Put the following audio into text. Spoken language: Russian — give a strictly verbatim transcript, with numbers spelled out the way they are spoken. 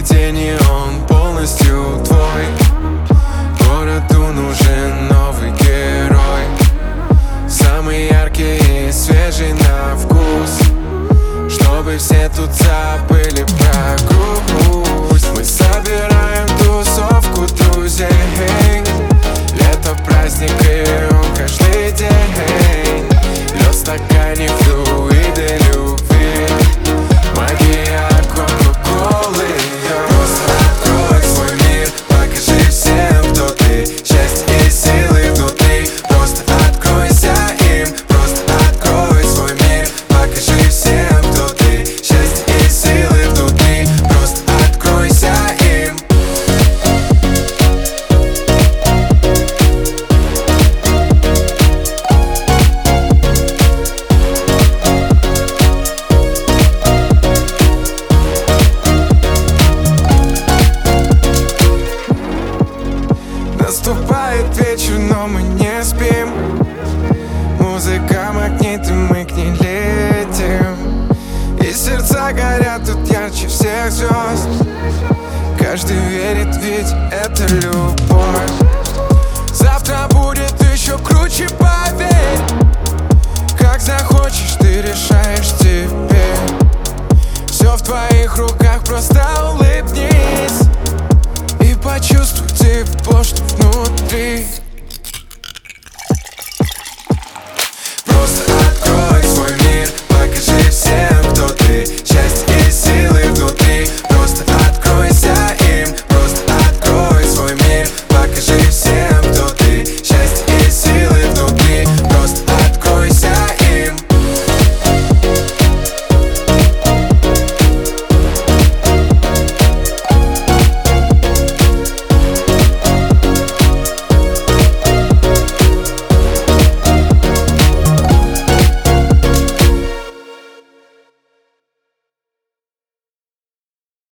день, и он полностью твой. Городу нужен новый герой, самый яркий и свежий на вкус, чтобы все тут забыли про грусть. Мы собираем тусовку друзей, лето, праздник, и он каждый день. Лед в стакане, флюиды любви, магия кока-колы. Просто открой свой мир, покажи всем, кто ты. Счастье и силы внутри, просто откройся им. Просто открой свой мир, покажи всем, кто ты. Счастье и силы внутри, просто откройся им. Наступает вечер, но мы не спим. Музыка магнит, и мы к ней летим. И сердца горят тут ярче всех звезд. Каждый верит, ведь это любовь.